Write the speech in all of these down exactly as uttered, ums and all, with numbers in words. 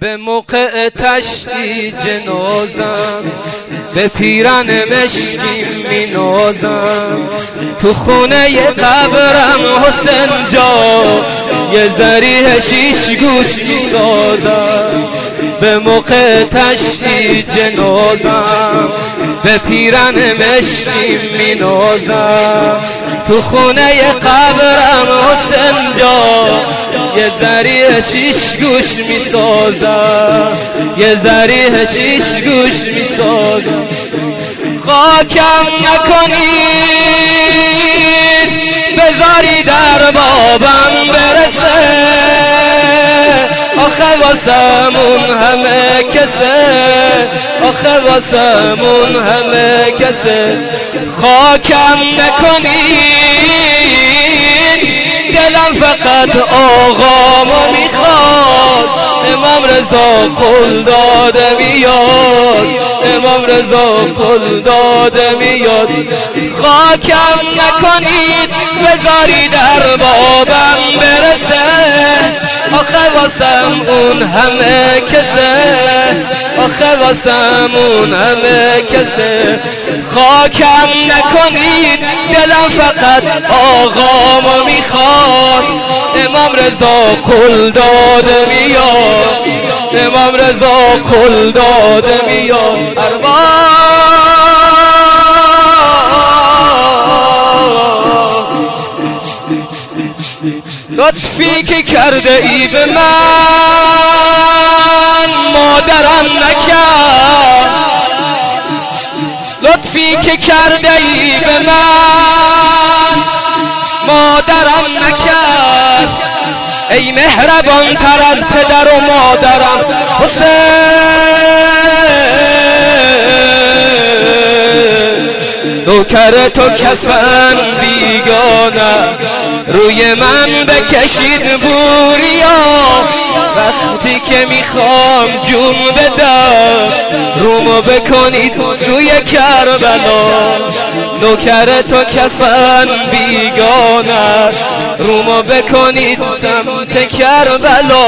به موقع تشییع جنازم به پیرن مشکی می نازم. تو خونه قبرم حسین جا یه ذریح شیش گوش می سازم. به موقع تشییع جنازم به پیرن مشکی می نازم. تو خونه قبرم حسین جا یه ذریح شیش گوش می سازم. یه ذریح شیش گوش می سازم. خاکم نکنید بذاری در بابم برسه. آخه واسمون همه کسه، آخه واسمون همه کسه. خاکم نکنید دلم فقط آقامو میخواد. امام رضا قول داده میاد، امام رضا قول داده میاد. خاکم نکنید بذاری در بابم برسه. آخه واسم اون همه کسه، آخه واسم اون همه کسه. خاکم نکنید دلم فقط آقامو میخواد. امام رضا قول داده میاد، امام رضا قول داده میاد. لطفی که کرده ای به من مادرم نکرد، لطفی که کرده ای به من مادرم نکرد. ای مهربان تر از پدر و مادرم حسین. نوکر تو کفن بیگانه روی من بکشید بوریا. وقتی که میخوام جون بدم رومو بکنید سوی کربلا. نوکر تو کفن بیگانه رومو بکنید سمت کربلا.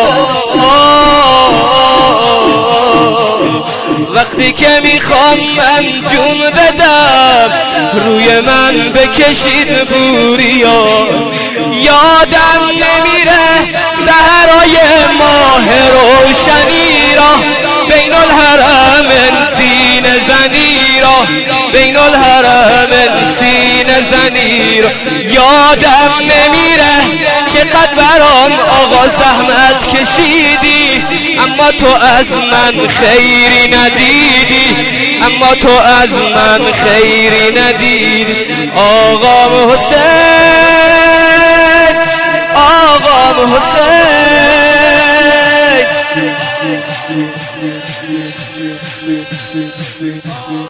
وقتی که میخوام من جون بدم روی من بکشید بوریا. یادم نمیره سحرای ماه روشنی را بین الحرم سینه زنی را، بین الحرم سینه زنی را. یادم نمیره چقدر برام آقا زحمت کشیدی، اما تو از من خیری ندیدی، اما تو از من خیری ندیدی. آقام حسین، آقام حسین.